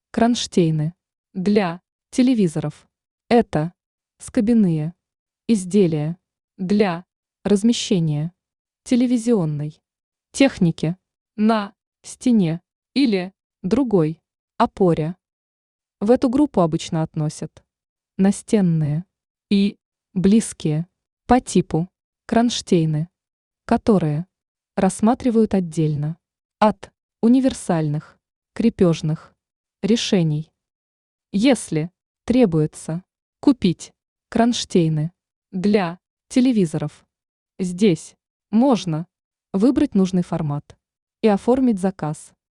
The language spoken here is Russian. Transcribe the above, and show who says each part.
Speaker 1: Кронштейны для телевизоров. Это скобяные изделия для размещения телевизионной техники на стене или другой опоре. В эту группу обычно относят настенные и близкие по типу кронштейны, которые рассматривают отдельно от универсальных крепежных решений. Если требуется купить кронштейны для телевизоров, здесь можно выбрать нужный формат и оформить заказ.